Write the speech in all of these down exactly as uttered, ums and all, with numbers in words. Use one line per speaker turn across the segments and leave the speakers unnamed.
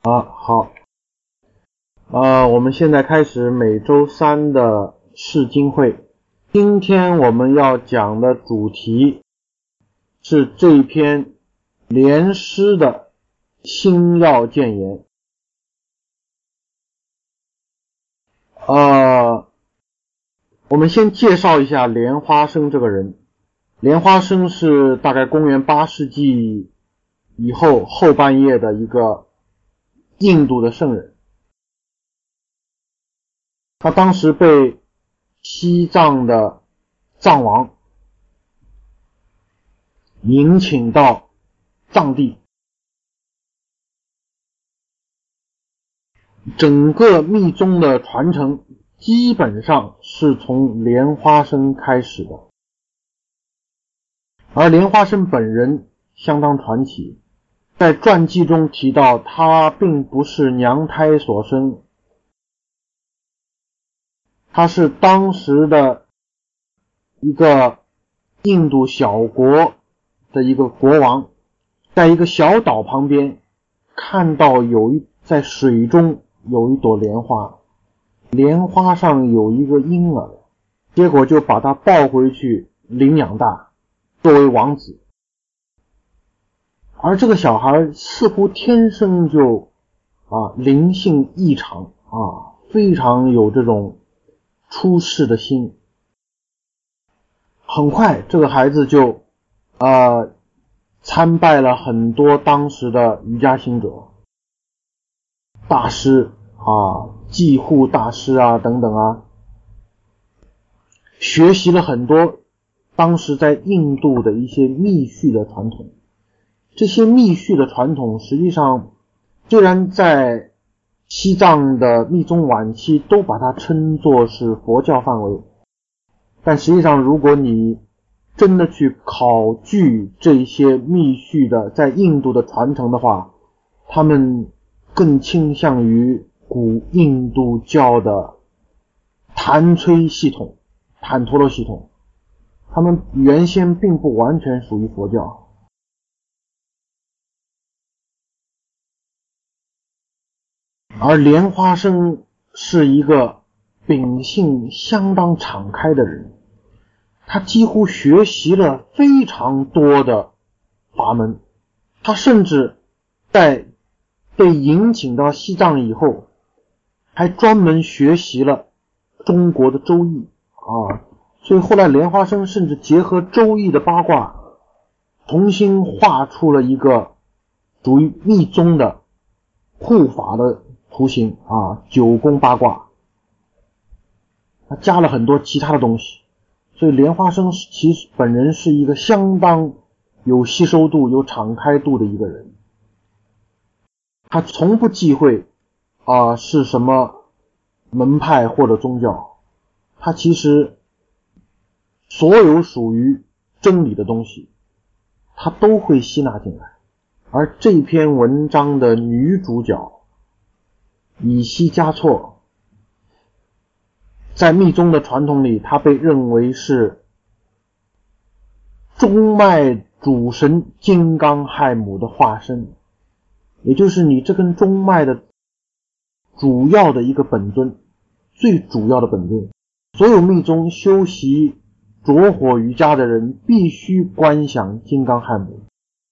啊，好，呃，我们现在开始每周三的释经会。今天我们要讲的主题是这一篇莲师的心要谏言。呃，我们先介绍一下莲花生这个人。莲花生是大概公元八世纪以后后半叶的一个印度的圣人。他当时被西藏的藏王迎请到藏地，整个密宗的传承基本上是从莲花生开始的。而莲花生本人相当传奇，在传记中提到他并不是娘胎所生，他是当时的一个印度小国的一个国王，在一个小岛旁边看到有一在水中有一朵莲花，莲花上有一个婴儿，结果就把他抱回去领养大，作为王子。而这个小孩似乎天生就啊灵性异常啊，非常有这种出世的心。很快这个孩子就呃参拜了很多当时的瑜伽行者大师啊，济护大师啊等等啊，学习了很多当时在印度的一些密续的传统。这些密续的传统实际上虽然在西藏的密宗晚期都把它称作是佛教范围，但实际上如果你真的去考据这些密续的在印度的传承的话，他们更倾向于古印度教的谭崔系统、坦陀罗系统，他们原先并不完全属于佛教。而莲花生是一个秉性相当敞开的人，他几乎学习了非常多的法门，他甚至在被迎请到西藏以后还专门学习了中国的周易啊，所以后来莲花生甚至结合周易的八卦，重新画出了一个属于密宗的护法的图形啊，九宫八卦，他加了很多其他的东西。所以莲花生其实本人是一个相当有吸收度、有敞开度的一个人，他从不忌讳啊、呃、是什么门派或者宗教，他其实所有属于真理的东西他都会吸纳进来。而这篇文章的女主角乙烯嘉措，在密宗的传统里，她被认为是中脉主神金刚亥母的化身，也就是你这根中脉的主要的一个本尊，最主要的本尊。所有密宗修习着火瑜伽的人必须观想金刚亥母。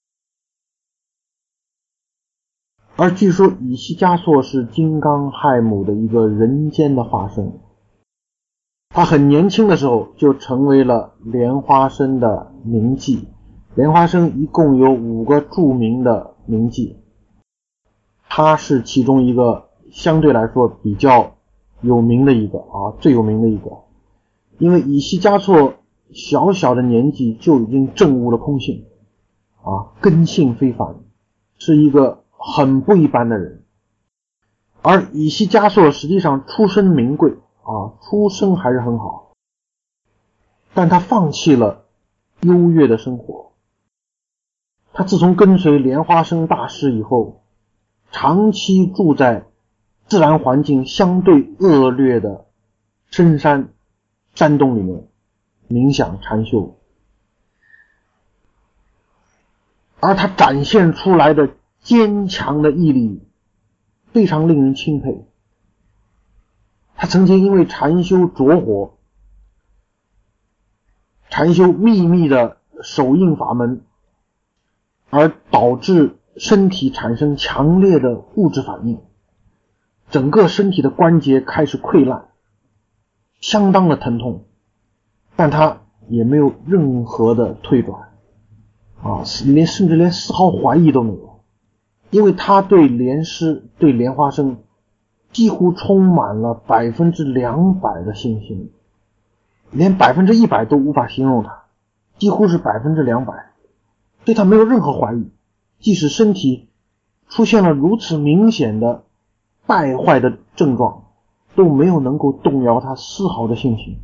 而据说乙烯嘉措是金刚亥母的一个人间的化身，他很年轻的时候就成为了莲花生的名妓。莲花生一共有五个著名的名妓，他是其中一个相对来说比较有名的一个啊，最有名的一个。因为乙烯嘉措小小的年纪就已经证悟了空性啊，根性非凡，是一个很不一般的人。而乙烯嘉措实际上出身名贵啊，出身还是很好，但他放弃了优越的生活。他自从跟随莲花生大师以后，长期住在自然环境相对恶劣的深山山洞里面冥想禅修，而他展现出来的坚强的毅力非常令人钦佩。他曾经因为禅修着火，禅修秘密的手印法门，而导致身体产生强烈的物质反应，整个身体的关节开始溃烂，相当的疼痛，但他也没有任何的退转啊，连甚至连丝毫怀疑都没有，因为他对莲师对莲花生几乎充满了百分之两百的信心，连百分之一百都无法形容他，几乎是百分之两百，对他没有任何怀疑，即使身体出现了如此明显的败坏的症状，都没有能够动摇他丝毫的信心。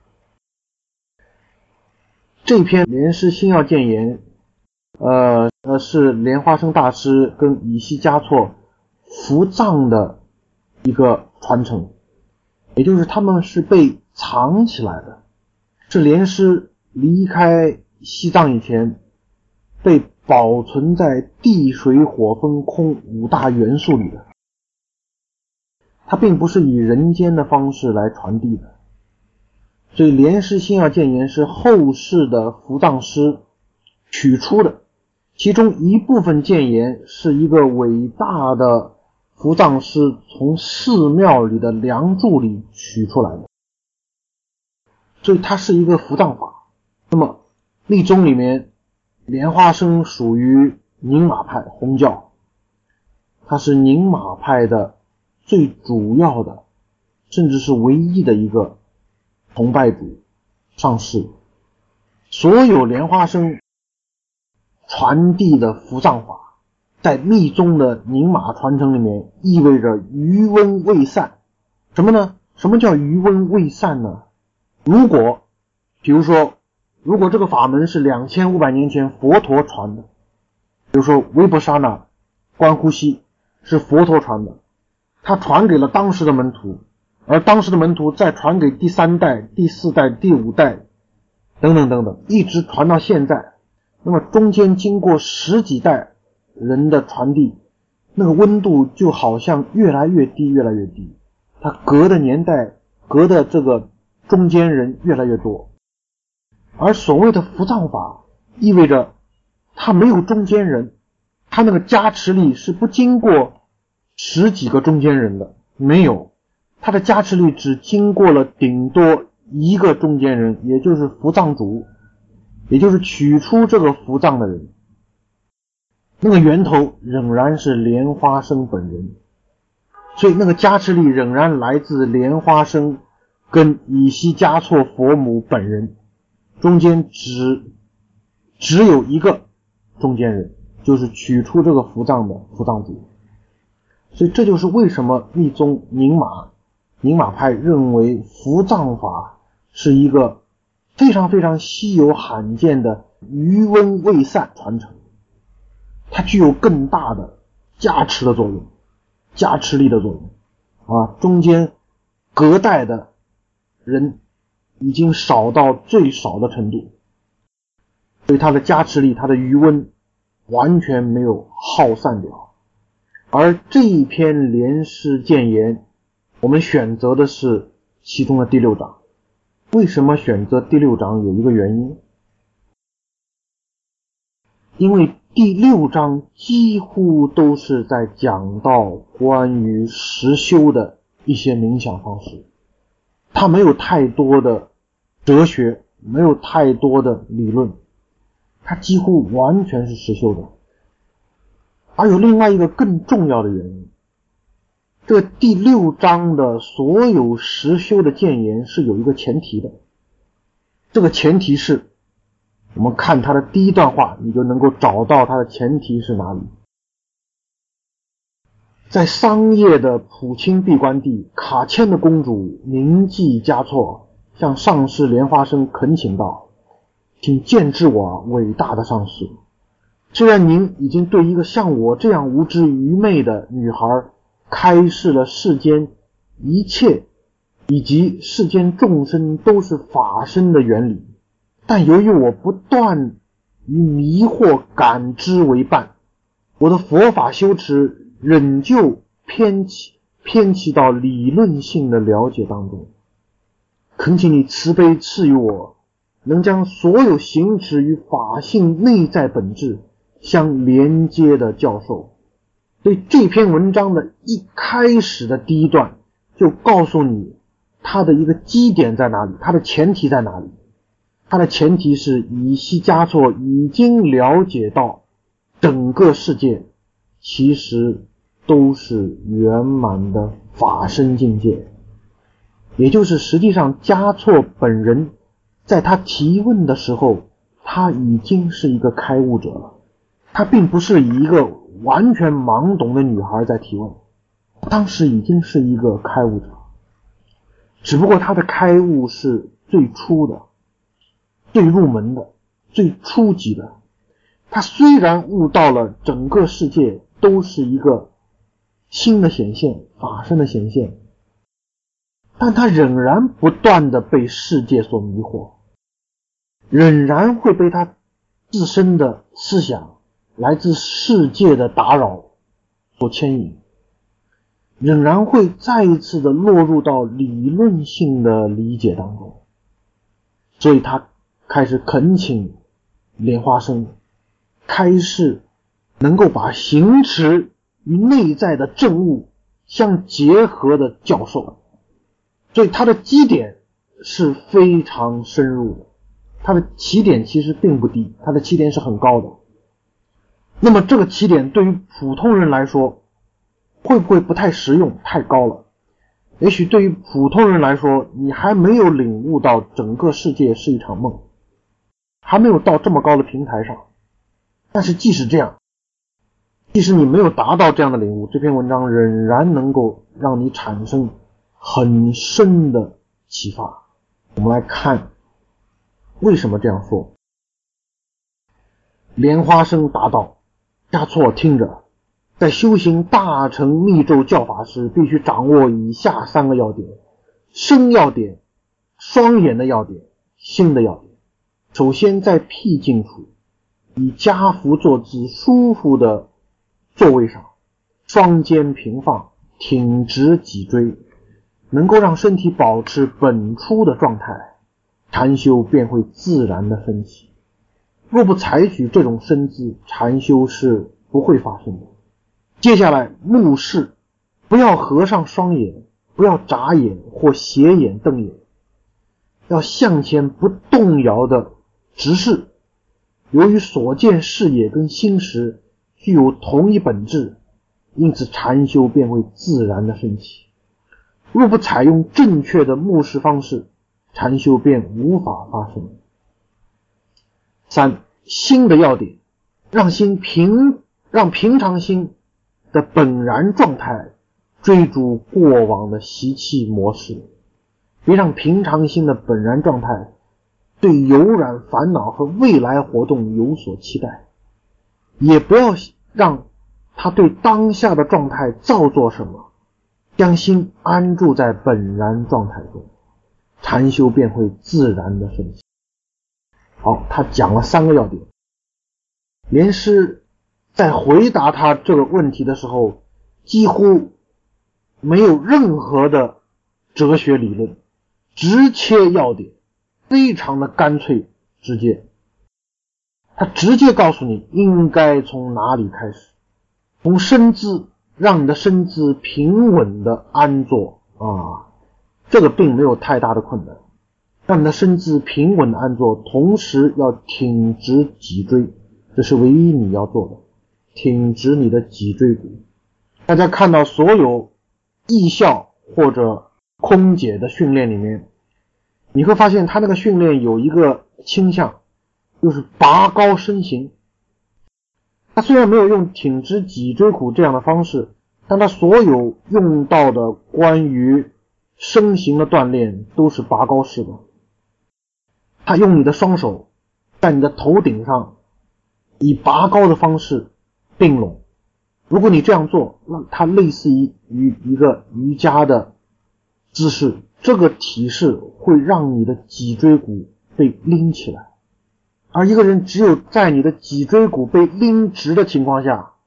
这篇莲师心要谏言，呃呃是莲花生大师跟乙烯嘉措伏藏的一个传承，也就是他们是被藏起来的，是莲师离开西藏以前被保存在地水火风空五大元素里的，它并不是以人间的方式来传递的。所以莲师心要谏言是后世的伏藏师取出的，其中一部分谏言是一个伟大的伏藏师从寺庙里的梁柱里取出来的，所以它是一个伏藏法。那么密宗里面莲花生属于宁玛派红教，它是宁玛派的最主要的甚至是唯一的一个崇拜主上师。所有莲花生传递的伏藏法在密宗的宁玛传承里面意味着余温未散。什么呢？什么叫余温未散呢？如果比如说如果这个法门是两千五百年前佛陀传的，比如说维婆沙那观呼吸是佛陀传的，他传给了当时的门徒，而当时的门徒再传给第三代、第四代、第五代等等等等，一直传到现在，那么中间经过十几代人的传递，那个温度就好像越来越低越来越低，它隔的年代隔的这个中间人越来越多。而所谓的伏藏法意味着它没有中间人，它那个加持力是不经过十几个中间人的，没有，它的加持力只经过了顶多一个中间人，也就是伏藏主，也就是取出这个伏藏的人，那个源头仍然是莲花生本人，所以那个加持力仍然来自莲花生跟乙烯嘉措佛母本人，中间只只有一个中间人，就是取出这个伏藏的伏藏主。所以这就是为什么密宗宁玛宁玛派认为伏藏法是一个非常非常稀有罕见的余温未散传承，它具有更大的加持的作用，加持力的作用啊，中间隔代的人已经少到最少的程度，所以它的加持力它的余温完全没有耗散掉。而这一篇莲师谏言我们选择的是其中的第六章。为什么选择第六章？有一个原因，因为第六章几乎都是在讲到关于实修的一些冥想方式，它没有太多的哲学，没有太多的理论，它几乎完全是实修的。而有另外一个更重要的原因，这个第六章的所有实修的谏言是有一个前提的，这个前提是我们看它的第一段话，你就能够找到它的前提是哪里。在桑叶的普钦闭关地，卡谦的公主铭记嘉措向上师莲花生恳请道：请见制我啊，伟大的上师，虽然您已经对一个像我这样无知愚昧的女孩开示了世间一切以及世间众生都是法身的原理，但由于我不断与迷惑感知为伴，我的佛法修持仍旧偏弃偏弃到理论性的了解当中。恳请你慈悲赐予我，能将所有行持与法性内在本质相连接的教授。所以这篇文章的一开始的第一段就告诉你它的一个基点在哪里，它的前提在哪里。它的前提是乙烯嘉措已经了解到整个世界其实都是圆满的法身境界，也就是实际上嘉措本人在他提问的时候，他已经是一个开悟者了。他并不是以一个完全懵懂的女孩在提问，当时已经是一个开悟者，只不过他的开悟是最初的、最入门的、最初级的。他虽然悟到了整个世界都是一个新的显现、法身的显现，但他仍然不断的被世界所迷惑，仍然会被他自身的思想、来自世界的打扰所牵引，仍然会再一次的落入到理论性的理解当中。所以他开始恳请莲花生开示能够把行持与内在的证悟相结合的教授。所以他的基点是非常深入的，他的起点其实并不低，他的起点是很高的。那么这个起点对于普通人来说会不会不太实用，太高了？也许对于普通人来说，你还没有领悟到整个世界是一场梦，还没有到这么高的平台上。但是即使这样，即使你没有达到这样的领悟，这篇文章仍然能够让你产生很深的启发。我们来看为什么这样说。莲花生答道：嘉措听着，在修行大乘密咒教法时，必须掌握以下三个要点：身要点、双眼的要点、心的要点。首先在僻静处，以家趺坐姿舒服的座位上，双肩平放，挺直脊椎，能够让身体保持本初的状态，禅修便会自然的升起。若不采取这种身姿，禅修是不会发生的。接下来目视，不要合上双眼，不要眨眼或斜眼瞪眼，要向前不动摇的直视。由于所见视野跟心识具有同一本质，因此禅修便会自然的升起。若不采用正确的目视方式，禅修便无法发生。三、心的要点，让心平，让平常心的本然状态追逐过往的习气模式，别让平常心的本然状态对有染烦恼和未来活动有所期待，也不要让他对当下的状态造作什么，将心安住在本然状态中，禅修便会自然的升起。好，他讲了三个要点。莲师在回答他这个问题的时候，几乎没有任何的哲学理论，直切要点，非常的干脆直接。他直接告诉你应该从哪里开始，从身姿，让你的身姿平稳的安坐啊，这个并没有太大的困难。让你的身姿平稳的安坐，同时要挺直脊椎，这是唯一你要做的，挺直你的脊椎骨。大家看到所有艺校或者空姐的训练里面，你会发现他那个训练有一个倾向，就是拔高身形。他虽然没有用挺直脊椎骨这样的方式，但他所有用到的关于身形的锻炼都是拔高式的。他用你的双手在你的头顶上以拔高的方式并拢，如果你这样做，那它类似于一个瑜伽的姿势，这个体式会让你的脊椎骨被拎起来。而一个人只有在你的脊椎骨被拎直的情况下，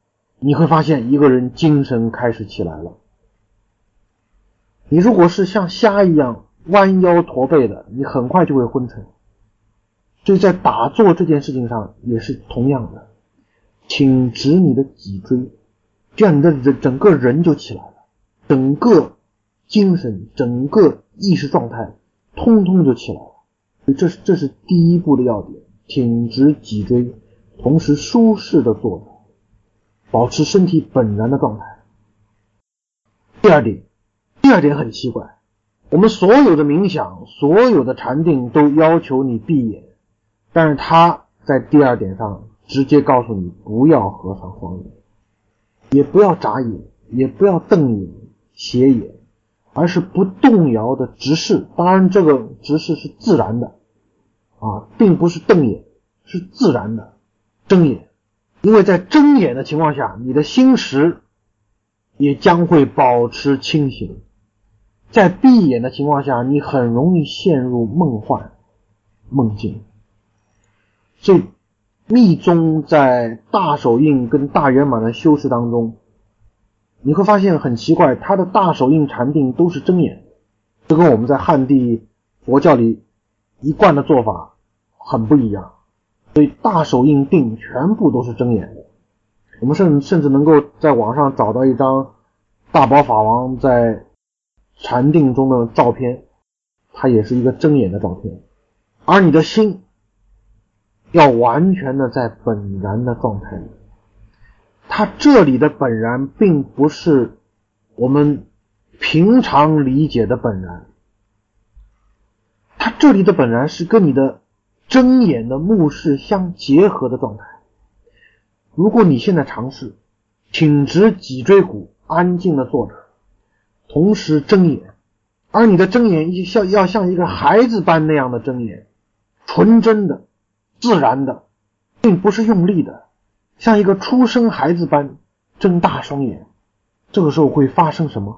你会发现一个人精神开始起来了。你如果是像虾一样弯腰驼背的，你很快就会昏沉。所以在打坐这件事情上也是同样的，挺直你的脊椎，这样你的人整个人就起来了，整个精神整个意识状态通通就起来了。所以这是这是第一步的要点，挺直脊椎，同时舒适的坐着，保持身体本然的状态。第二点第二点很奇怪，我们所有的冥想所有的禅定都要求你闭眼，但是他在第二点上直接告诉你不要合上双眼，也不要眨眼，也不要瞪眼斜眼，而是不动摇的直视。当然这个直视是自然的啊，并不是瞪眼，是自然的睁眼。因为在睁眼的情况下，你的心识也将会保持清醒。在闭眼的情况下，你很容易陷入梦幻梦境。所以密宗在大手印跟大圆满的修持当中，你会发现很奇怪，他的大手印禅定都是睁眼，这跟我们在汉地佛教里一贯的做法很不一样。所以大手印定全部都是睁眼的。我们甚甚至能够在网上找到一张大宝法王在禅定中的照片，它也是一个睁眼的照片。而你的心要完全的在本然的状态里，它这里的本然并不是我们平常理解的本然，它这里的本然是跟你的睁眼的目视相结合的状态。如果你现在尝试挺直脊椎骨，安静的坐着，同时睁眼，而你的睁眼要要像一个孩子般那样的睁眼，纯真的自然的，并不是用力的，像一个出生孩子般睁大双眼。这个时候会发生什么？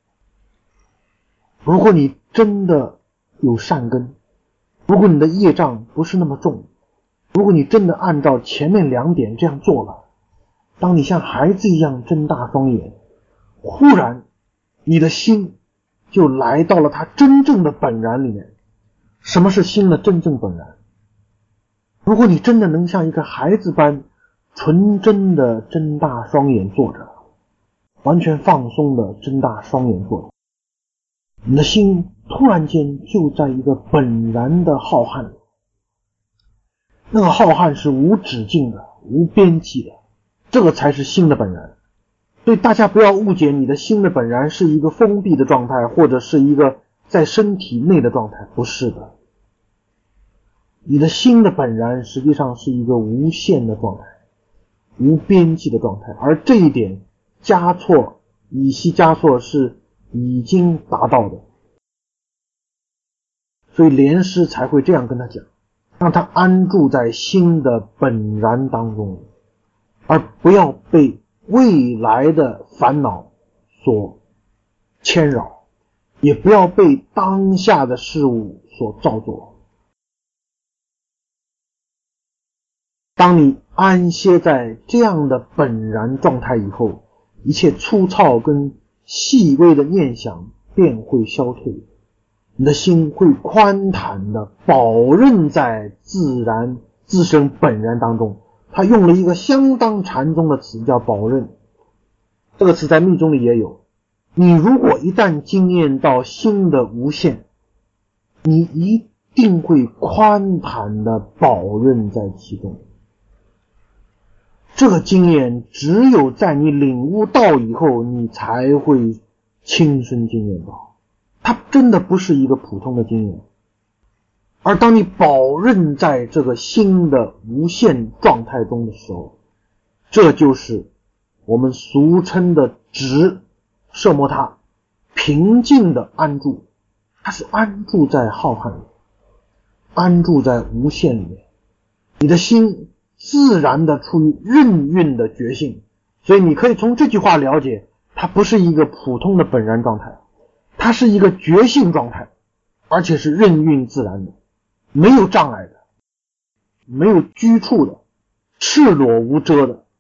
如果你真的有善根，如果你的业障不是那么重，如果你真的按照前面两点这样做了，当你像孩子一样睁大双眼，忽然你的心就来到了它真正的本然里面。什么是心的真正本然？如果你真的能像一个孩子般纯真的睁大双眼坐着，完全放松的睁大双眼坐着，你的心突然间就在一个本然的浩瀚，那个浩瀚是无止境的无边际的，这个才是心的本然。所以大家不要误解你的心的本然是一个封闭的状态，或者是一个在身体内的状态，不是的。你的心的本然实际上是一个无限的状态，无边际的状态，而这一点嘉措以西嘉措是已经达到的。所以莲师才会这样跟他讲，让他安住在心的本然当中，而不要被未来的烦恼所牵扰，也不要被当下的事物所造作。当你安歇在这样的本然状态以后，一切粗糙跟细微的念想便会消退，你的心会宽坦的保任在自然自身本然当中。他用了一个相当禅宗的词叫保任，这个词在密宗里也有。你如果一旦经验到心的无限，你一定会宽坦的保任在其中。这个经验只有在你领悟到以后，你才会亲身经验到，它真的不是一个普通的经验。而当你保任在这个心的无限状态中的时候，这就是我们俗称的直摄摩他，平静的安住。它是安住在浩瀚里，安住在无限里面，你的心自然的处于任运的觉性。所以你可以从这句话了解，它不是一个普通的本然状态，它是一个觉性状态，而且是任运自然的，没有障碍的，没有拘束的，赤裸无遮的，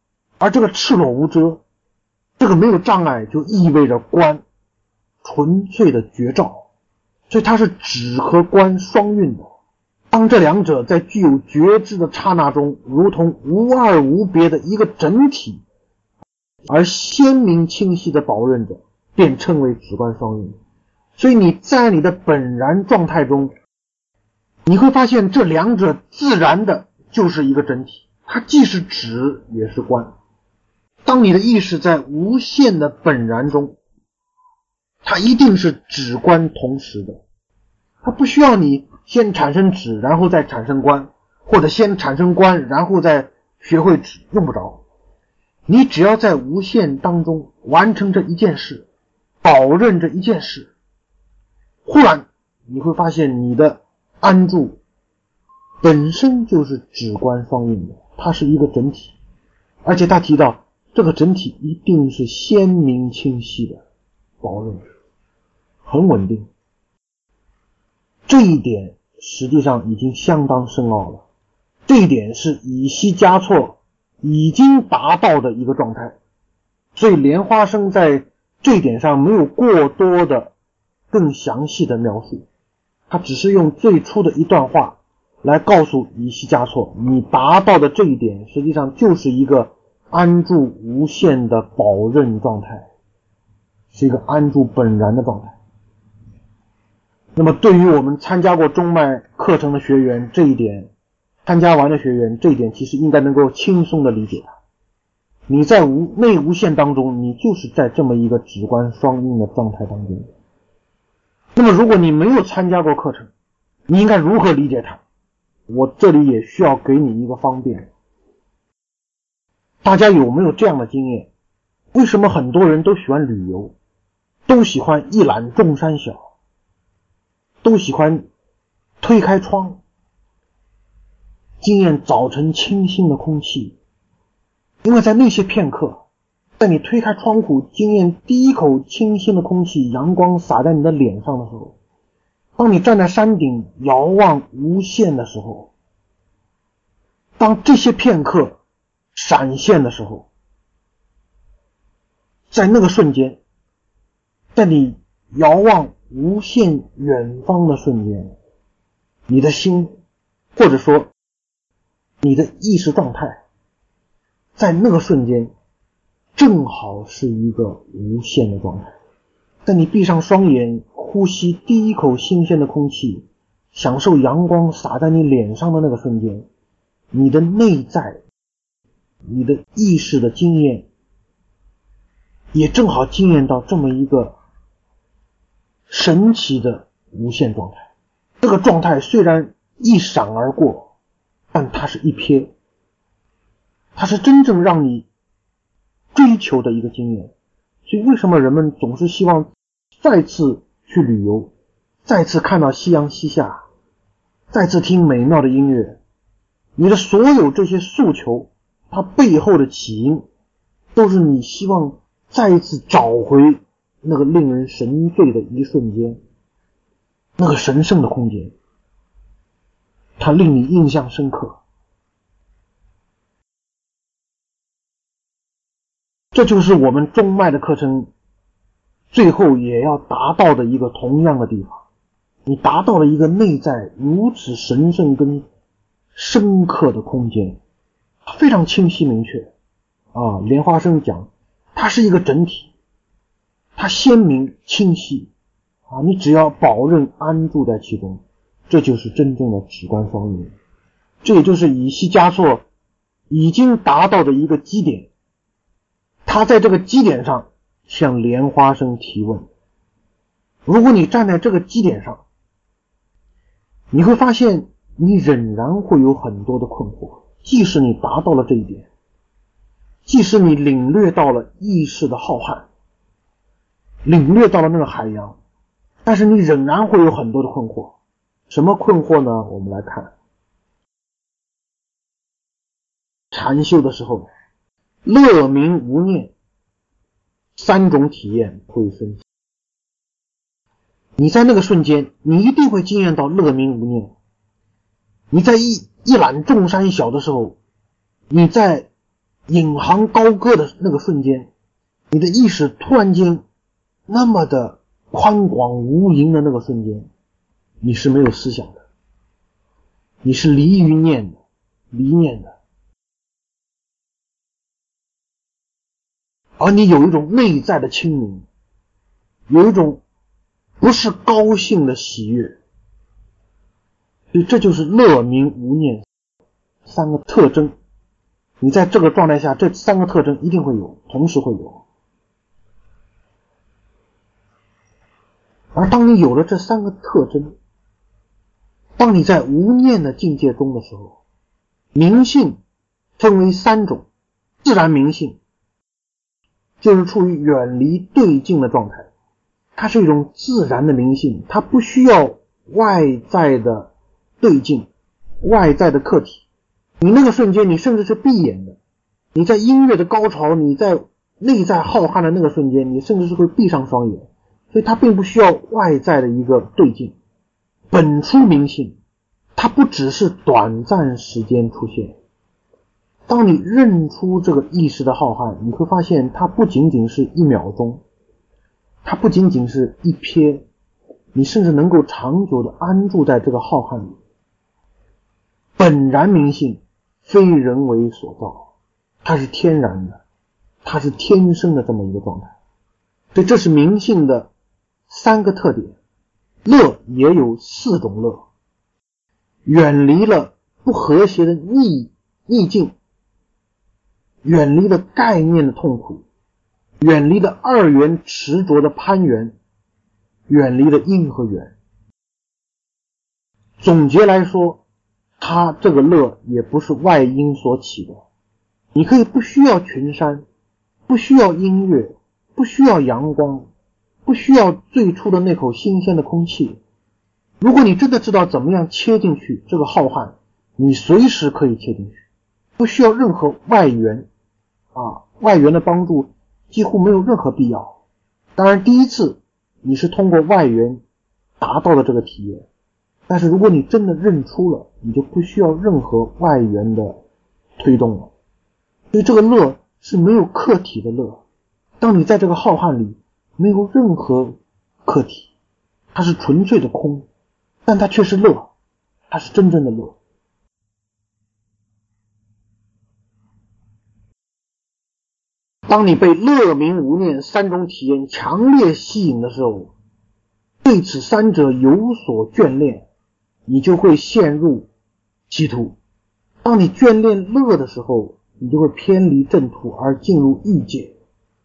而这个赤裸无遮，这个没有障碍，就意味着观，纯粹的觉照，所以它是止和观双运的。当这两者在具有觉知的刹那中，如同无二无别的一个整体，而鲜明清晰的保任着，便称为止观双运。所以你在你的本然状态中，你会发现这两者自然的就是一个整体，它既是止也是观。当你的意识在无限的本然中，它一定是止观同时的，它不需要你先产生止然后再产生观，或者先产生观然后再学会止，用不着。你只要在无限当中完成这一件事，保任这一件事，忽然你会发现你的安住本身就是止观双运的，它是一个整体，而且他提到这个整体一定是鲜明清晰的保任，很稳定。这一点实际上已经相当深奥了，这一点是以西嘉措已经达到的一个状态，所以莲花生在这一点上没有过多的更详细的描述，他只是用最初的一段话来告诉以西嘉措，你达到的这一点实际上就是一个安住无限的保任状态，是一个安住本然的状态。那么对于我们参加过中脉课程的学员，这一点参加完的学员，这一点其实应该能够轻松的理解它。你在无内无限当中，你就是在这么一个止观双运的状态当中。那么如果你没有参加过课程，你应该如何理解它？我这里也需要给你一个方便。大家有没有这样的经验？为什么很多人都喜欢旅游，都喜欢一览众山小，都喜欢推开窗，经验早晨清新的空气？因为在那些片刻，在你推开窗户经验第一口清新的空气，阳光洒在你的脸上的时候，当你站在山顶遥望无限的时候，当这些片刻闪现的时候，在那个瞬间，在你遥望无限远方的瞬间，你的心或者说你的意识状态在那个瞬间正好是一个无限的状态。在你闭上双眼，呼吸第一口新鲜的空气，享受阳光洒在你脸上的那个瞬间，你的内在，你的意识的经验也正好经验到这么一个神奇的无限状态。这个状态虽然一闪而过，但它是一瞥，它是真正让你追求的一个经验。所以为什么人们总是希望再次去旅游，再次看到夕阳西下，再次听美妙的音乐？你的所有这些诉求，它背后的起因都是你希望再一次找回那个令人神醉的一瞬间，那个神圣的空间，它令你印象深刻。这就是我们中脉的课程最后也要达到的一个同样的地方。你达到了一个内在如此神圣跟深刻的空间，非常清晰明确啊。莲花生讲它是一个整体，它鲜明清晰啊，你只要保任安住在其中，这就是真正的止观双运。这也就是以西嘉措已经达到的一个基点，他在这个基点上向莲花生提问。如果你站在这个基点上，你会发现你仍然会有很多的困惑，即使你达到了这一点，即使你领略到了意识的浩瀚，领略到了那个海洋，但是你仍然会有很多的困惑。什么困惑呢？我们来看禅修的时候，乐明无念三种体验会升起。你在那个瞬间，你一定会经验到乐明无念。你在一一览众山小的时候，你在引吭高歌的那个瞬间，你的意识突然间那么的宽广无垠的那个瞬间，你是没有思想的，你是离于念的，离念的，而你有一种内在的清明，有一种不是高兴的喜悦，所以这就是乐明无念三个特征。你在这个状态下，这三个特征一定会有，同时会有。而当你有了这三个特征，当你在无念的境界中的时候，明性分为三种。自然明性就是处于远离对境的状态，它是一种自然的明性，它不需要外在的对境，外在的客体。你那个瞬间你甚至是闭眼的，你在音乐的高潮，你在内在浩瀚的那个瞬间，你甚至是会闭上双眼，所以它并不需要外在的一个对境。本初明性它不只是短暂时间出现，当你认出这个意识的浩瀚，你会发现它不仅仅是一秒钟，它不仅仅是一瞥，你甚至能够长久的安住在这个浩瀚里。本然明性非人为所造，它是天然的，它是天生的这么一个状态。所以这是明性的三个特点。乐也有四种乐，远离了不和谐的逆逆境，远离了概念的痛苦，远离了二元执着的攀援，远离了因和缘。总结来说，它这个乐也不是外因所起的。你可以不需要群山，不需要音乐，不需要阳光，不需要最初的那口新鲜的空气。如果你真的知道怎么样切进去这个浩瀚，你随时可以切进去，不需要任何外援啊，外援的帮助几乎没有任何必要。当然第一次你是通过外援达到了这个体验，但是如果你真的认出了，你就不需要任何外援的推动了。所以这个乐是没有客体的乐，当你在这个浩瀚里没有任何客体，它是纯粹的空，但它却是乐，它是真正的乐。当你被乐明无念三种体验强烈吸引的时候，对此三者有所眷恋，你就会陷入歧途。当你眷恋乐的时候，你就会偏离正途而进入欲界。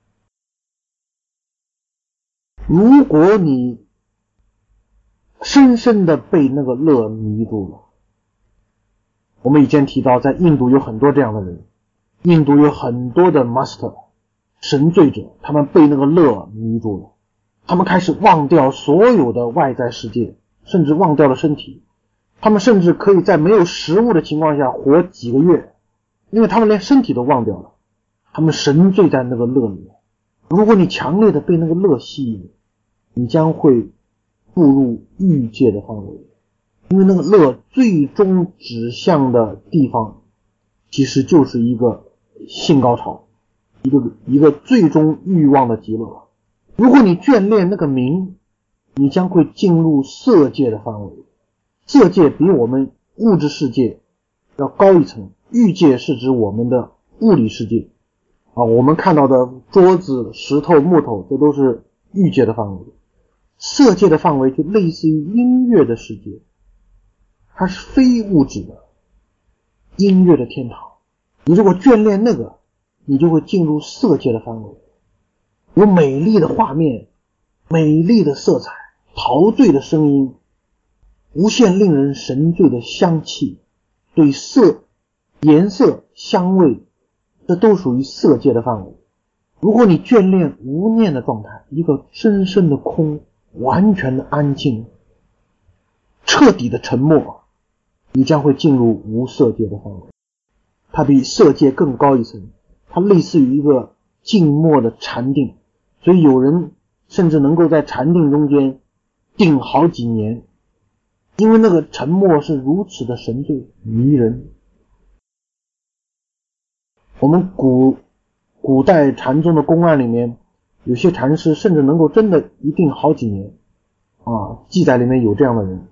如果你深深的被那个乐迷住了，我们以前提到在印度有很多这样的人，印度有很多的 master 神罪者，他们被那个乐迷住了，他们开始忘掉所有的外在世界，甚至忘掉了身体，他们甚至可以在没有食物的情况下活几个月，因为他们连身体都忘掉了，他们神醉在那个乐里面。如果你强烈的被那个乐吸引，你将会步入欲界的范围，因为那个乐最终指向的地方其实就是一个性高潮，一个一个最终欲望的极乐。如果你眷恋那个名，你将会进入色界的范围。色界比我们物质世界要高一层，欲界是指我们的物理世界啊，我们看到的桌子、石头、木头，这都是欲界的范围。色界的范围就类似于音乐的世界，它是非物质的音乐的天堂。你如果眷恋那个，你就会进入色界的范围，有美丽的画面，美丽的色彩，陶醉的声音，无限令人神醉的香气，对色、颜色、香味，这都属于色界的范围。如果你眷恋无念的状态，一个深深的空，完全的安静，彻底的沉默，你将会进入无色界的范围。它比色界更高一层，它类似于一个静默的禅定，所以有人甚至能够在禅定中间定好几年，因为那个沉默是如此的神醉迷人。 我们古古代禅宗的公案里面，有些禅师甚至能够真的一定好几年啊，记载里面有这样的人。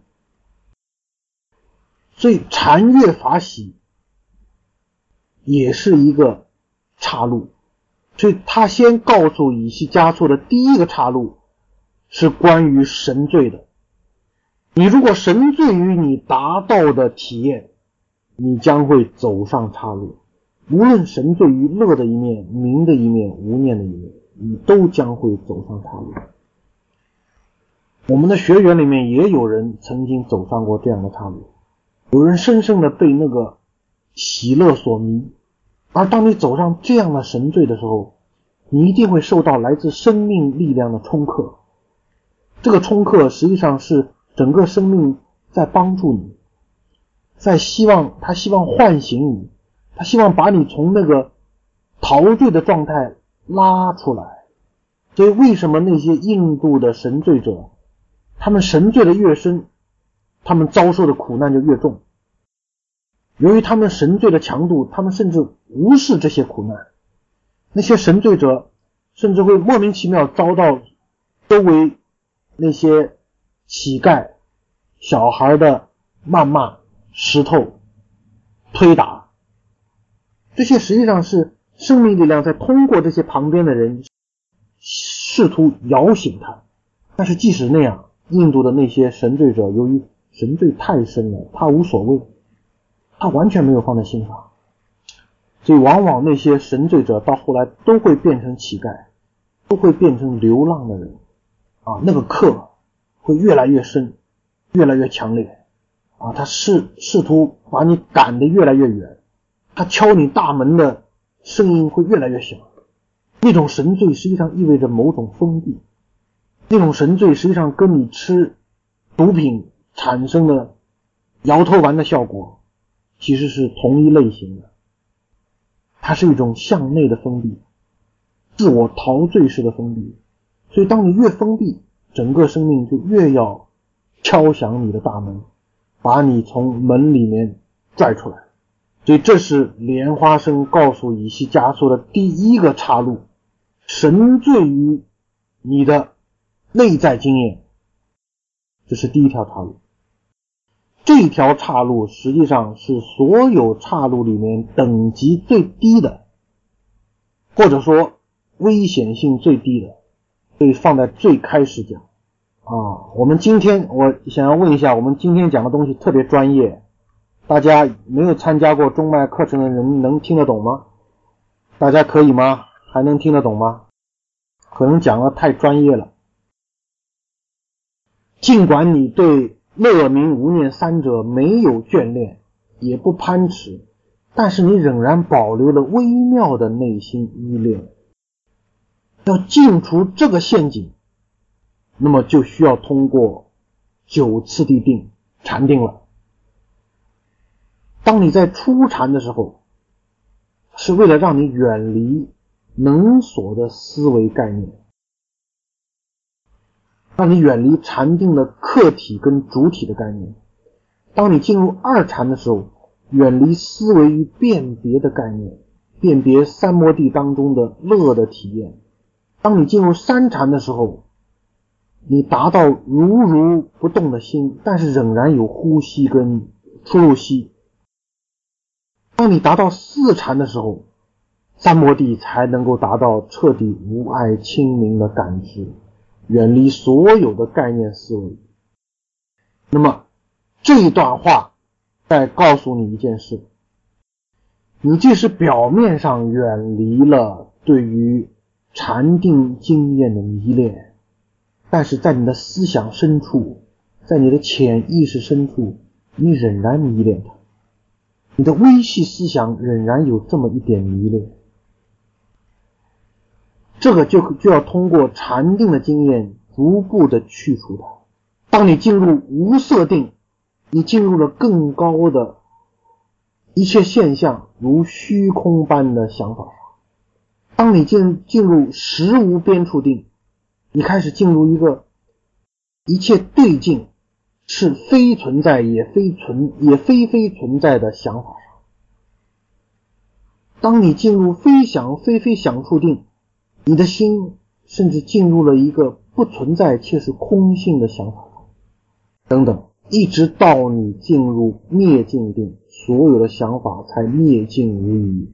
所以禅悦法喜也是一个岔路，所以他先告诉乙系迦措的第一个岔路是关于神罪的。你如果神罪于你达到的体验，你将会走上岔路，无论神罪于乐的一面、明的一面、无念的一面，你都将会走上岔路。我们的学员里面也有人曾经走上过这样的岔路，有人深深的被那个喜乐所迷，而当你走上这样的神罪的时候，你一定会受到来自生命力量的冲克。这个冲克实际上是整个生命在帮助你，在希望他希望唤醒你，他希望把你从那个陶醉的状态拉出来。所以为什么那些印度的神罪者，他们神罪的越深，他们遭受的苦难就越重。由于他们神罪的强度，他们甚至无视这些苦难。那些神罪者甚至会莫名其妙遭到周围那些乞丐、小孩的谩骂、石头、推打。这些实际上是生命力量在通过这些旁边的人试图摇醒他。但是即使那样，印度的那些神罪者由于神罪太深了，他无所谓，他完全没有放在心上。所以往往那些神罪者到后来都会变成乞丐，都会变成流浪的人啊，那个课会越来越深，越来越强烈啊，他试试图把你赶得越来越远，他敲你大门的声音会越来越小。那种神罪实际上意味着某种封闭，那种神罪实际上跟你吃毒品产生的摇头丸的效果其实是同一类型的。它是一种向内的封闭，自我陶醉式的封闭。所以当你越封闭，整个生命就越要敲响你的大门，把你从门里面拽出来。所以这是莲花生告诉乙系迦措的第一个岔路，神罪于你的内在经验，这是第一条岔路。这条岔路实际上是所有岔路里面等级最低的，或者说危险性最低的，所以放在最开始讲啊。我们今天我想要问一下，我们今天讲的东西特别专业，大家没有参加过中脉课程的人能听得懂吗？大家可以吗？还能听得懂吗？可能讲的太专业了。尽管你对乐明无念三者没有眷恋，也不攀持，但是你仍然保留了微妙的内心依恋。要净除这个陷阱，那么就需要通过九次第定禅定了。当你在初禅的时候，是为了让你远离能所的思维概念，让你远离禅定的客体跟主体的概念。当你进入二禅的时候，远离思维与辨别的概念，辨别三摩地当中的乐的体验。当你进入三禅的时候，你达到如如不动的心，但是仍然有呼吸跟出入息。当你达到四禅的时候，三摩地才能够达到彻底无碍清明的感知，远离所有的概念思维。那么这一段话再告诉你一件事，你即使表面上远离了对于禅定经验的迷恋，但是在你的思想深处，在你的潜意识深处，你仍然迷恋它，你的微细思想仍然有这么一点迷恋。这个就就要通过禅定的经验逐步的去除它。当你进入无色定，你进入了更高的一切现象如虚空般的想法上。当你进进入实无边处定，你开始进入一个一切对境是非存在也非存也非非存在的想法上。 当你进入非想非非想处定，你的心甚至进入了一个不存在且是空性的想法等等，一直到你进入灭尽定，所有的想法才灭尽无余。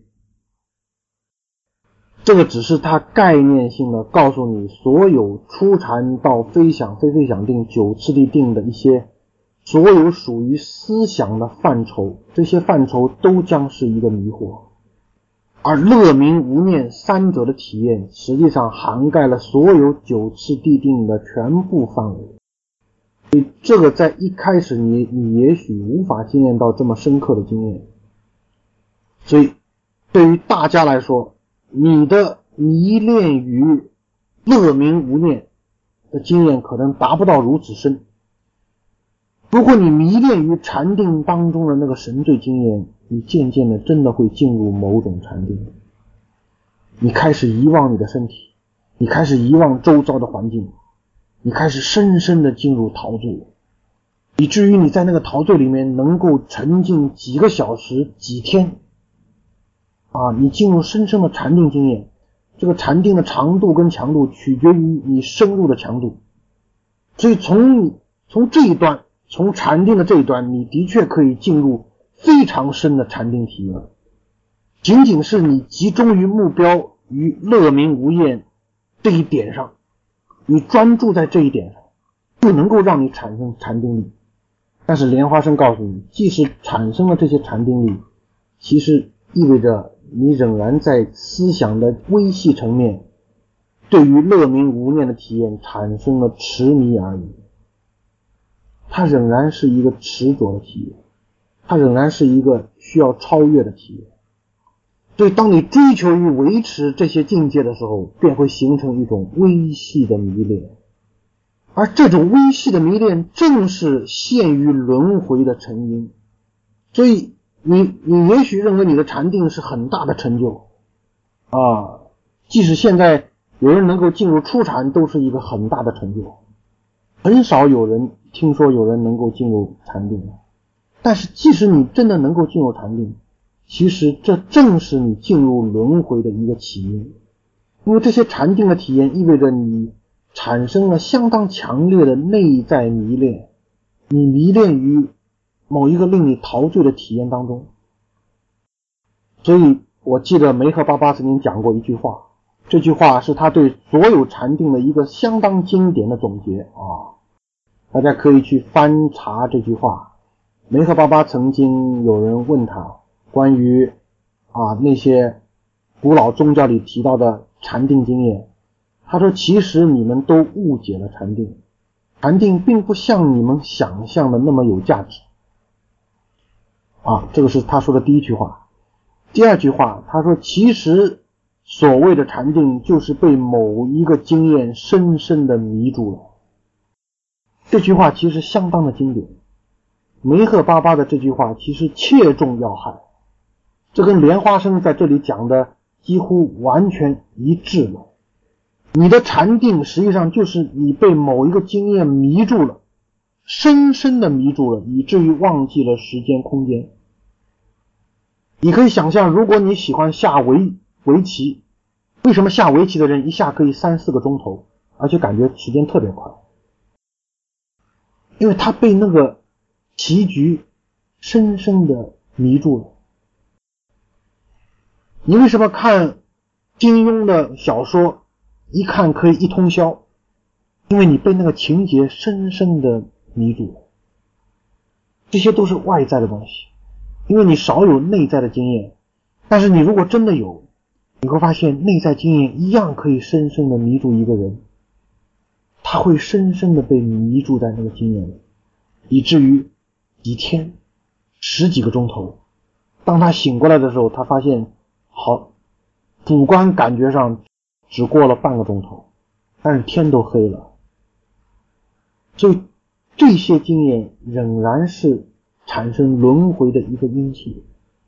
这个只是它概念性的告诉你，所有初禅到非想非非想定九次第定的一些所有属于思想的范畴，这些范畴都将是一个迷惑。而乐明无念三者的体验实际上涵盖了所有九次第定的全部范围，所以这个在一开始你你也许无法经验到这么深刻的经验。所以对于大家来说，你的迷恋于乐明无念的经验可能达不到如此深。如果你迷恋于禅定当中的那个神罪经验，你渐渐的真的会进入某种禅定，你开始遗忘你的身体，你开始遗忘周遭的环境，你开始深深的进入陶醉，以至于你在那个陶醉里面能够沉浸几个小时几天啊，你进入深深的禅定经验。这个禅定的长度跟强度取决于你深入的强度，所以从从这一端从禅定的这一端，你的确可以进入非常深的禅定体验。仅仅是你集中于目标于乐明无厌这一点上，你专注在这一点上，就能够让你产生禅定力。但是莲花生告诉你，即使产生了这些禅定力，其实意味着你仍然在思想的微细层面对于乐明无念的体验产生了痴迷而已。它仍然是一个执着的体验，它仍然是一个需要超越的体验。所以当你追求于维持这些境界的时候，便会形成一种微细的迷恋，而这种微细的迷恋正是陷于轮回的成因。所以你你也许认为你的禅定是很大的成就啊，即使现在有人能够进入初禅都是一个很大的成就，很少有人听说有人能够进入禅定。但是即使你真的能够进入禅定，其实这正是你进入轮回的一个起因。因为这些禅定的体验意味着你产生了相当强烈的内在迷恋，你迷恋于某一个令你陶醉的体验当中。所以我记得梅赫巴巴曾经讲过一句话，这句话是他对所有禅定的一个相当经典的总结啊，大家可以去翻查这句话。梅赫巴巴曾经有人问他关于啊那些古老宗教里提到的禅定经验，他说其实你们都误解了禅定，禅定并不像你们想象的那么有价值啊，这个是他说的第一句话。第二句话，他说其实所谓的禅定就是被某一个经验深深的迷住了。这句话其实相当的经典，梅赫巴巴的这句话其实切中要害，这跟莲花生在这里讲的几乎完全一致了。你的禅定实际上就是你被某一个经验迷住了，深深的迷住了，以至于忘记了时间空间。你可以想象，如果你喜欢下围围棋，为什么下围棋的人一下可以三四个钟头，而且感觉时间特别快？因为他被那个棋局深深的迷住了。你为什么看金庸的小说一看可以一通宵？因为你被那个情节深深的迷住了。这些都是外在的东西，因为你少有内在的经验。但是你如果真的有，你会发现内在经验一样可以深深的迷住一个人，他会深深的被迷住在那个经验里，以至于几天十几个钟头，当他醒过来的时候，他发现好主观感觉上只过了半个钟头，但是天都黑了。所以这些经验仍然是产生轮回的一个因气。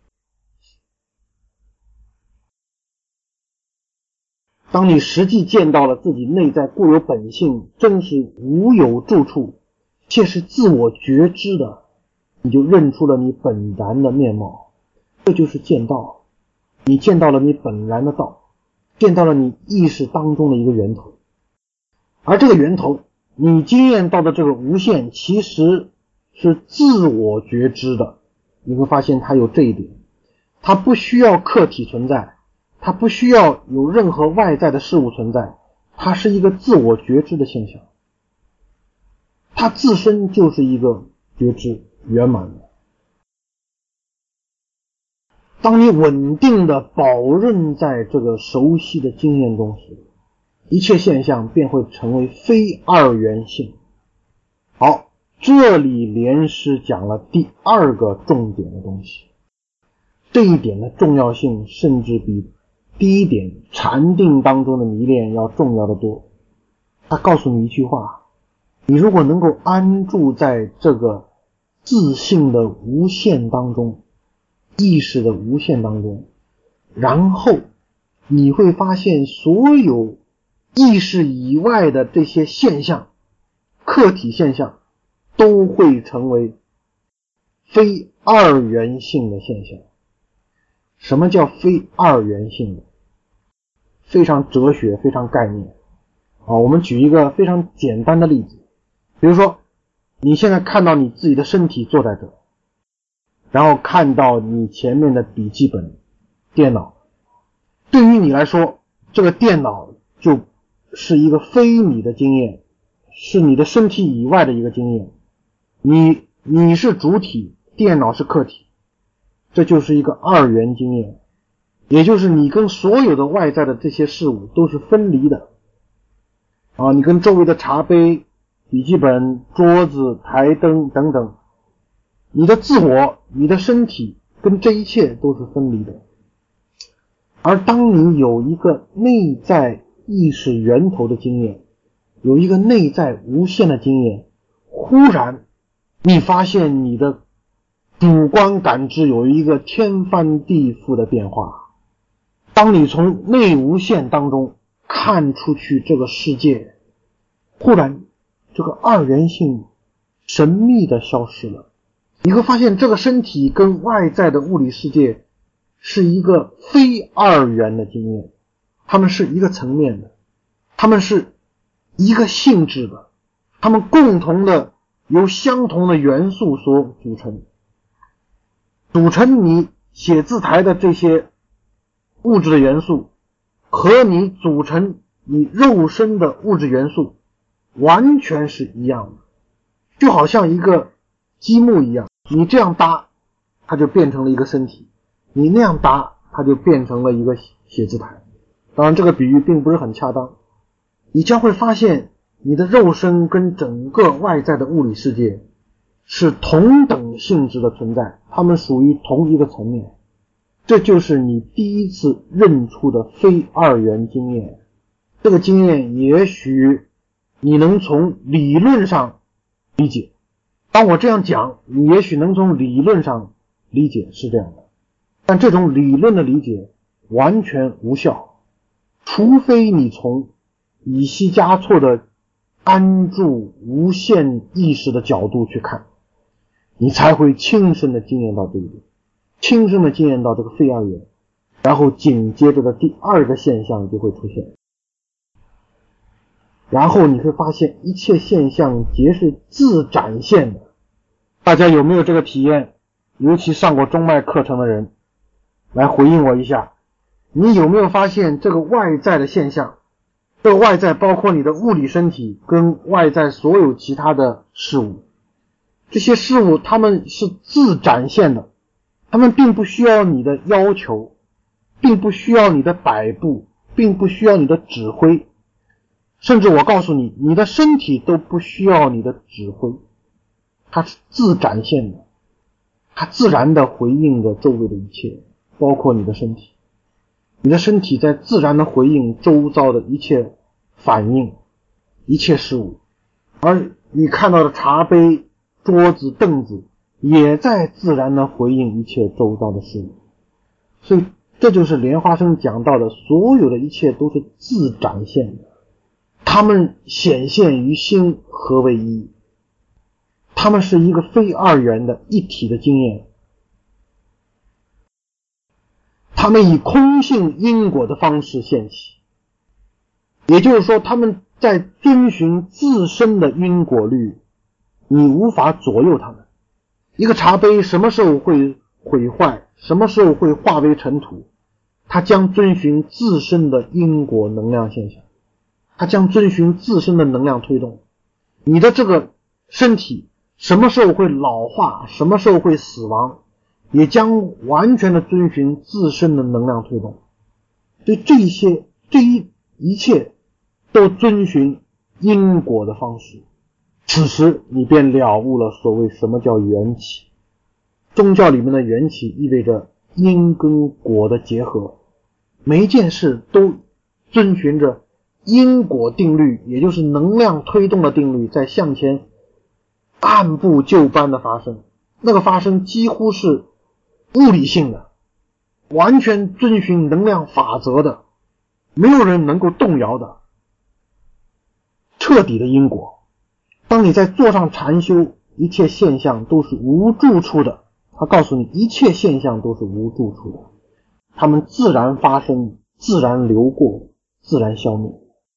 当你实际见到了自己内在固有本性真是无有住处，且是自我觉知的，你就认出了你本然的面貌，这就是见道。 你见到了你本然的道，见到了你意识当中的一个源头。而这个源头，你经验到的这个无限其实是自我觉知的，你会发现它有这一点，它不需要客体存在，它不需要有任何外在的事物存在，它是一个自我觉知的现象，它自身就是一个觉知圆满的。当你稳定的保润在这个熟悉的经验中时，一切现象便会成为非二元性。好，这里莲师讲了第二个重点的东西，这一点的重要性甚至比第一点禅定当中的迷恋要重要的多。他告诉你一句话，你如果能够安住在这个自性的无限当中，意识的无限当中，然后你会发现所有意识以外的这些现象，客体现象都会成为非二元性的现象。什么叫非二元性的？非常哲学，非常概念啊。我们举一个非常简单的例子，比如说你现在看到你自己的身体坐在这，然后看到你前面的笔记本电脑，对于你来说，这个电脑就是一个非你的经验，是你的身体以外的一个经验，你你是主体，电脑是客体，这就是一个二元经验，也就是你跟所有的外在的这些事物都是分离的啊，你跟周围的茶杯、笔记本、桌子、台灯等等，你的自我、你的身体跟这一切都是分离的。而当你有一个内在意识源头的经验，有一个内在无限的经验，忽然你发现你的主观感知有一个天翻地覆的变化。当你从内无限当中看出去这个世界，忽然这个二元性神秘的消失了。你会发现这个身体跟外在的物理世界是一个非二元的经验，它们是一个层面的，它们是一个性质的，它们共同的由相同的元素所组成，组成你写字台的这些物质的元素和你组成你肉身的物质元素完全是一样的，就好像一个积木一样，你这样搭它就变成了一个身体，你那样搭它就变成了一个写字台。当然这个比喻并不是很恰当，你将会发现你的肉身跟整个外在的物理世界是同等性质的存在，它们属于同一个层面。这就是你第一次认出的非二元经验。这个经验也许你能从理论上理解，当我这样讲，你也许能从理论上理解是这样的，但这种理论的理解完全无效，除非你从以西加措的安住无限意识的角度去看，你才会亲身的经验到这一点，亲身的经验到这个非二元，然后紧接着的第二个现象就会出现，然后你会发现一切现象皆是自展现的。大家有没有这个体验？尤其上过中脉课程的人来回应我一下，你有没有发现这个外在的现象，这个外在包括你的物理身体跟外在所有其他的事物，这些事物它们是自展现的，它们并不需要你的要求，并不需要你的摆布，并不需要你的指挥，甚至我告诉你，你的身体都不需要你的指挥，它是自展现的，它自然的回应着周围的一切，包括你的身体。你的身体在自然的回应周遭的一切反应，一切事物，而你看到的茶杯、桌子、凳子也在自然的回应一切周遭的事物。所以这就是莲花生讲到的，所有的一切都是自展现的，它们显现于心合为一，它们是一个非二元的一体的经验， 他们以空性因果的方式现起，也就是说他们在遵循自身的因果律，你无法左右他们。一个茶杯什么时候会毁坏，什么时候会化为尘土，它将遵循自身的因果能量现象，它将遵循自身的能量推动。你的这个身体什么时候会老化，什么时候会死亡，也将完全的遵循自身的能量推动。所以这一些这一一切都遵循因果的方式。此时你便了悟了所谓什么叫缘起。宗教里面的缘起意味着因跟果的结合，每一件事都遵循着因果定律，也就是能量推动的定律，在向前按部就班的发生。那个发生几乎是物理性的，完全遵循能量法则的，没有人能够动摇的彻底的因果。当你在坐上禅修，一切现象都是无住处的，他告诉你一切现象都是无住处的，它们自然发生，自然流过，自然消灭。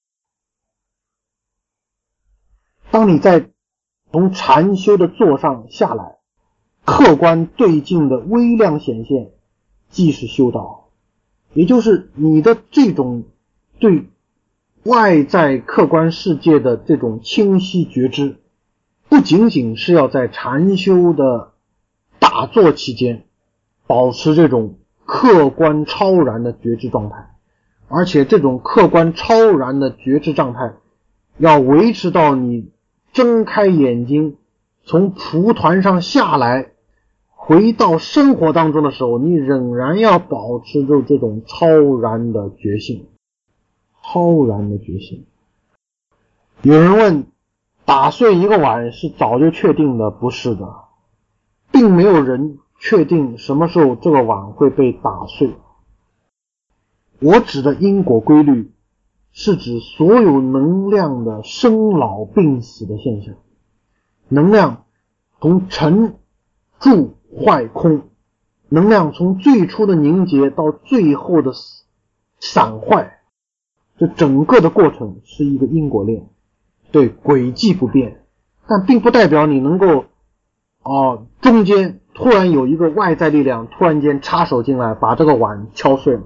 当你在从禅修的座上下来，客观对境的微量显现即是修道，也就是你的这种对外在客观世界的这种清晰觉知，不仅仅是要在禅修的打坐期间保持这种客观超然的觉知状态，而且这种客观超然的觉知状态要维持到你睁开眼睛从蒲团上下来回到生活当中的时候，你仍然要保持着这种超然的觉性，超然的觉性。有人问，打碎一个碗是早就确定的？不是的，并没有人确定什么时候这个碗会被打碎。我指的因果规律是指所有能量的生老病死的现象。能量从沉住坏空，能量从最初的凝结到最后的散坏，这整个的过程是一个因果链，对，轨迹不变，但并不代表你能够哦，中间突然有一个外在力量突然间插手进来把这个碗敲碎了，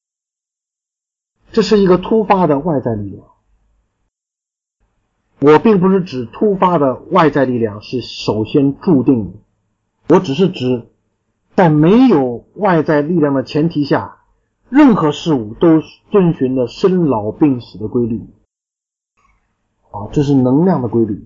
这是一个突发的外在力量。我并不是指突发的外在力量是首先注定的，我只是指在没有外在力量的前提下，任何事物都遵循了生老病死的规律。啊，这是能量的规律。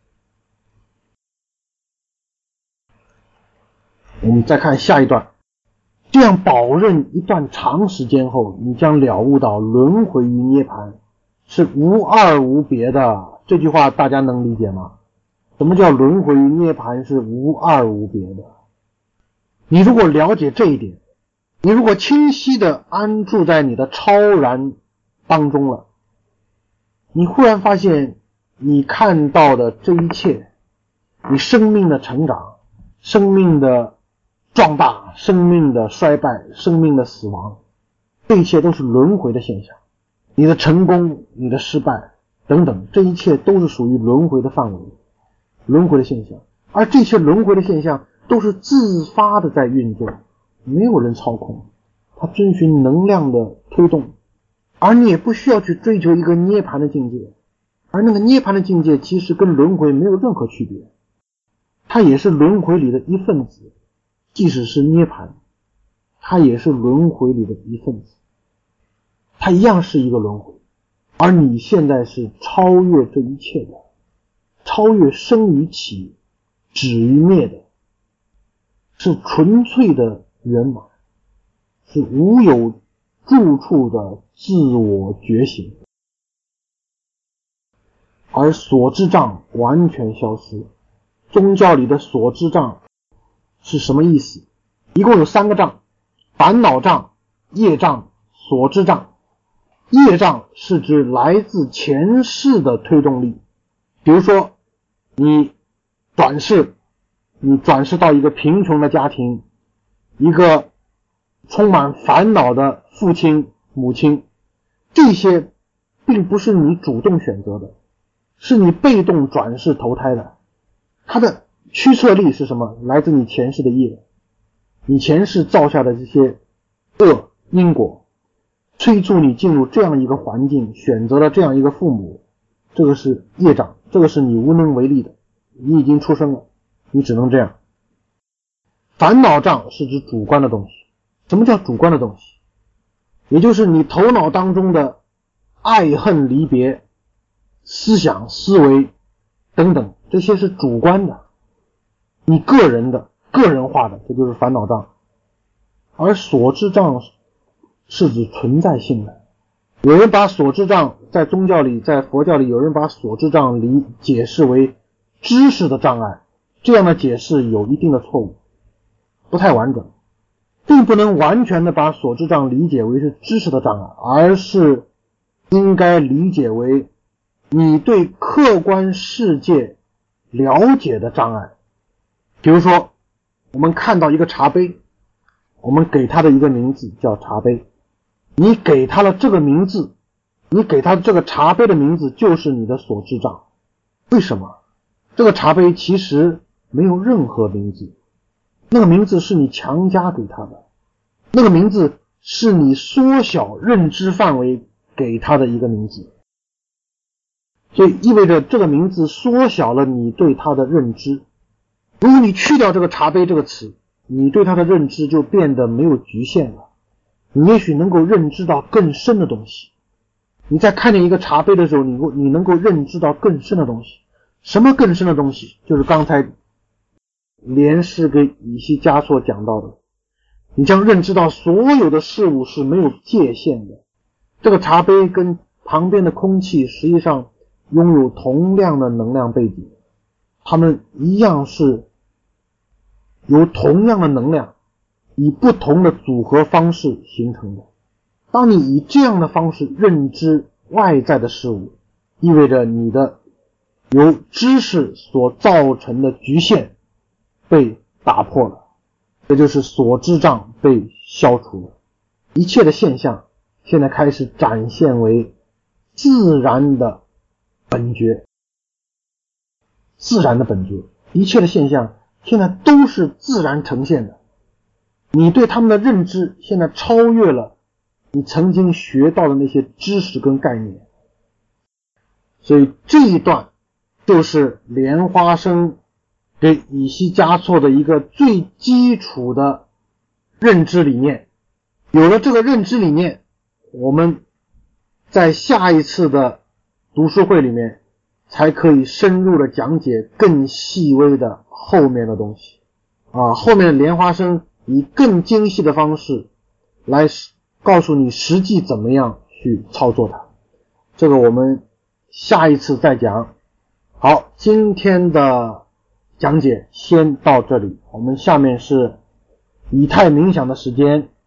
我们再看下一段，这样保任一段长时间后，你将了悟到轮回与涅槃是无二无别的。这句话大家能理解吗？什么叫轮回与涅槃是无二无别的？你如果了解这一点，你如果清晰的安住在你的超然当中了，你忽然发现你看到的这一切，你生命的成长，生命的壮大，生命的衰败，生命的死亡，这一切都是轮回的现象。你的成功，你的失败等等，这一切都是属于轮回的范围，轮回的现象。而这些轮回的现象都是自发的在运作，没有人操控，它遵循能量的推动。而你也不需要去追求一个涅槃的境界，而那个涅槃的境界其实跟轮回没有任何区别，它也是轮回里的一份子，即使是涅槃，它也是轮回里的一份子，它一样是一个轮回。而你现在是超越这一切的，超越生与起，止与灭的，是纯粹的圆满，是无有住处的自我觉醒，而所知障完全消失。宗教里的所知障是什么意思？一共有三个障：烦恼障、业障、所知障。业障是指来自前世的推动力，比如说你转世，你转世到一个贫穷的家庭，一个充满烦恼的父亲母亲，这些并不是你主动选择的，是你被动转世投胎的。它的驱策力是什么？来自你前世的业，你前世造下的这些恶因果，催促你进入这样一个环境，选择了这样一个父母，这个是业障，这个是你无能为力的，你已经出生了，你只能这样。烦恼障是指主观的东西。什么叫主观的东西？也就是你头脑当中的爱恨离别、思想思维等等，这些是主观的，你个人的个人化的，这就是烦恼障。而所知障是指存在性的。有人把所知障在宗教里，在佛教里，有人把所知障理解释为知识的障碍，这样的解释有一定的错误，不太完整，并不能完全的把所知障理解为是知识的障碍，而是应该理解为你对客观世界了解的障碍。比如说我们看到一个茶杯，我们给它的一个名字叫茶杯，你给它了这个名字，你给它这个茶杯的名字就是你的所知障。为什么？这个茶杯其实没有任何名字，那个名字是你强加给它的，那个名字是你缩小认知范围给它的一个名字，所以意味着这个名字缩小了你对它的认知。如果你去掉这个茶杯这个词，你对它的认知就变得没有局限了，你也许能够认知到更深的东西。你在看见一个茶杯的时候，你你能够认知到更深的东西。什么更深的东西？就是刚才莲师给以西迦所讲到的，你将认知到所有的事物是没有界限的。这个茶杯跟旁边的空气实际上拥有同样的能量背景，它们一样是由同样的能量以不同的组合方式形成的。当你以这样的方式认知外在的事物，意味着你的由知识所造成的局限被打破了，这就是所知障被消除了。一切的现象现在开始展现为自然的本觉，自然的本觉，一切的现象现在都是自然呈现的。你对他们的认知现在超越了你曾经学到的那些知识跟概念。所以这一段就是莲花生给以西迦错的一个最基础的认知理念。有了这个认知理念，我们在下一次的读书会里面才可以深入的讲解更细微的后面的东西啊，后面的莲花生以更精细的方式来告诉你实际怎么样去操作它，这个我们下一次再讲。好，今天的讲解先到这里，我们下面是以太冥想的时间。